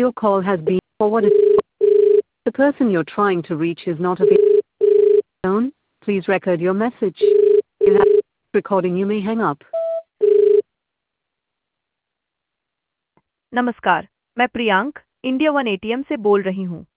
Your call has been forwarded. The person you're trying to reach is not available. Please record your message. You have recording. You may hang up. नमस्कार, मैं Priyank India one ATM से बोल रही हूँ।